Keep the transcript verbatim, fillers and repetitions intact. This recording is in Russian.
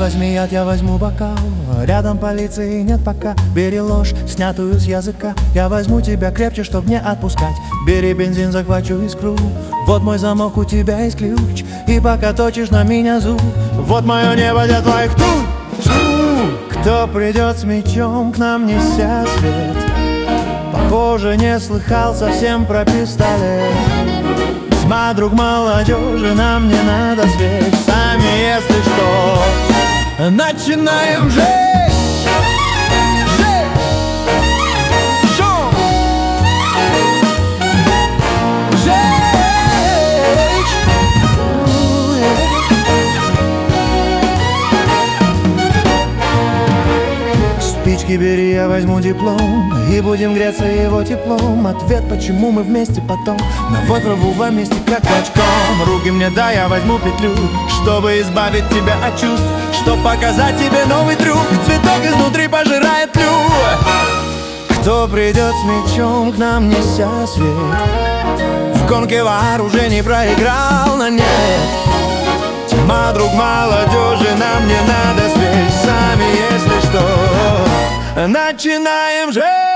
возьми яд, я возьму бокал. Рядом полиции нет пока. Бери ложь, снятую с языка. Я возьму тебя крепче, чтоб не отпускать. Бери бензин, захвачу искру. Вот мой замок, у тебя есть ключ. И пока точишь на меня зуб, вот мое небо для твоих туч. Кто придет с мечом к нам, неся свет? Похоже, не слыхал совсем про пистолет. Тьма, друг молодежи, нам не надо свеч. Сами, если что, начинаем жечь. Жечь. Шум. Жечь. Спички бери, я возьму диплом. И будем греться его теплом. Ответ, почему мы вместе потом. На вот рву во вместе, как очком. Руки мне дай, я возьму петлю, чтобы избавить тебя от чувств, чтоб показать тебе новый трюк. Цветок изнутри пожирает тлю. Кто придет с мечом к нам, неся свет? В гонке вооружений проиграл на нет. Тьма, друг молодежи, нам не надо свеч. Сами, если что, начинаем жить.